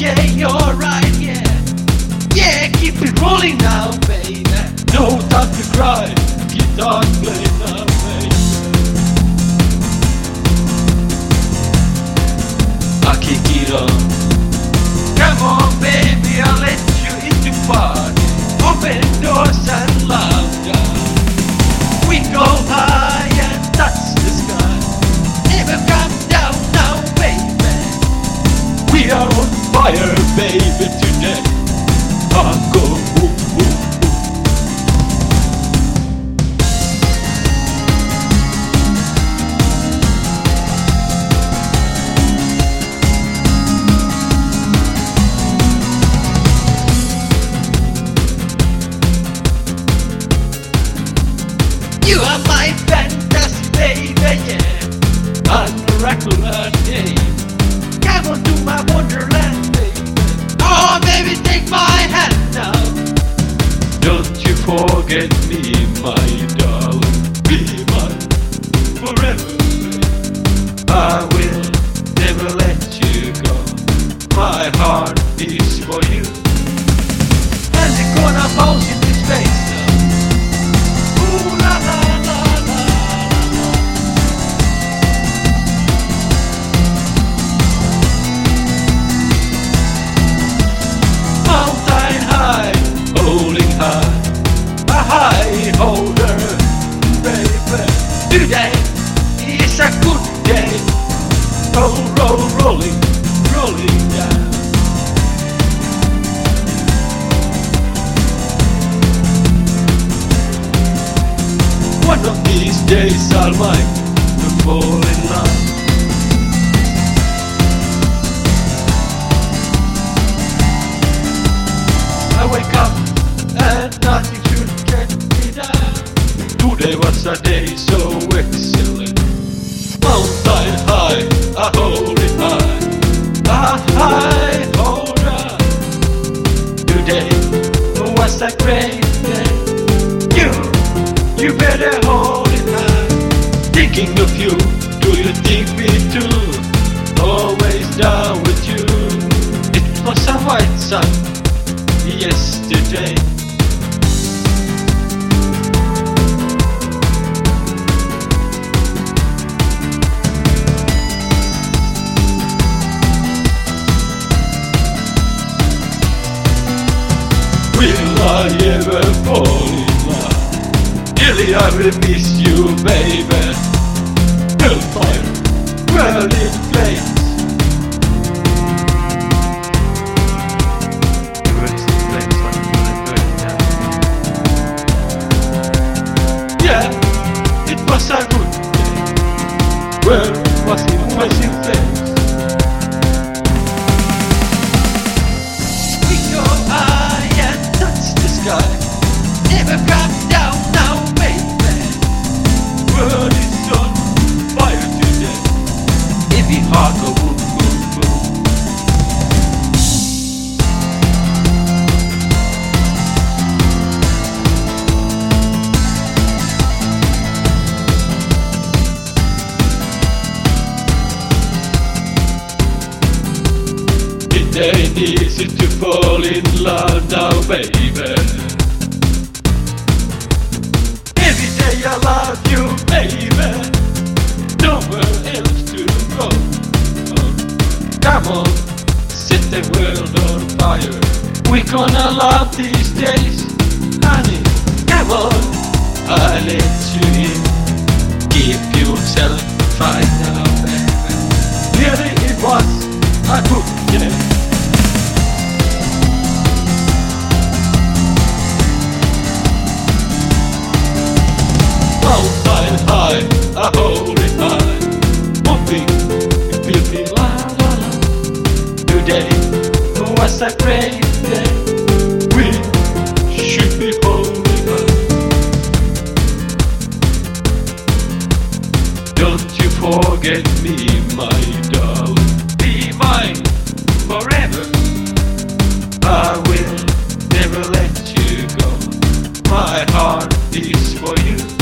day, alright, yeah. Yeah, keep it rolling now, baby. No time to cry, guitar play now, baby. I kick it on. Come on, baby, I'll let you into party. Open doors and laughter. We go high and touch the sky. Never come down now, baby. We are on fire, baby, today. I go boom, boom, boom. You are my fantasy, baby, yeah. On a regular day. Come on to my wonderland, baby. Oh, baby, take my hand now. Don't you forget me, my darling. Be mine forever, baby. I will never let you go. My heart is for you. And you're gonna bounce in this space now. Ooh la la la la la. Mountain high, holding high, a high holder, baby. Today is a good day. Roll, roll, rolling, rolling down. One of these days I'll might fall in love. I wake up and nothing should get me down. Today was a day so excellent. Mountain high, I hold it high, a high holder. Today was a great day. You better hold it high. Thinking of you, do you think me too? Always down with you. It was a white sun yesterday. Will I ever fall in love? Really I will miss you, baby. Hellfire, world in flames. The world is in flames like you and burning down. Yeah, it was a good day. World was in flames. We go high and touch the sky. Never come down now, baby. World is on fire today. Every heart go boom, boom, boom. It ain't easy to fall in love now, baby. Every day I love you, baby. Nowhere else to go. Oh, come on, set the world on fire. We gonna love these days, honey. Come on, I'll let you in. Keep yourself right now, baby. Really, it was a good day. Mountain high, I hold it high. One thing, it feels me la la la. Today was a great day. We should be holding on. Don't you forget me, my darling. Be mine forever. I will never let you go. My heart is for you.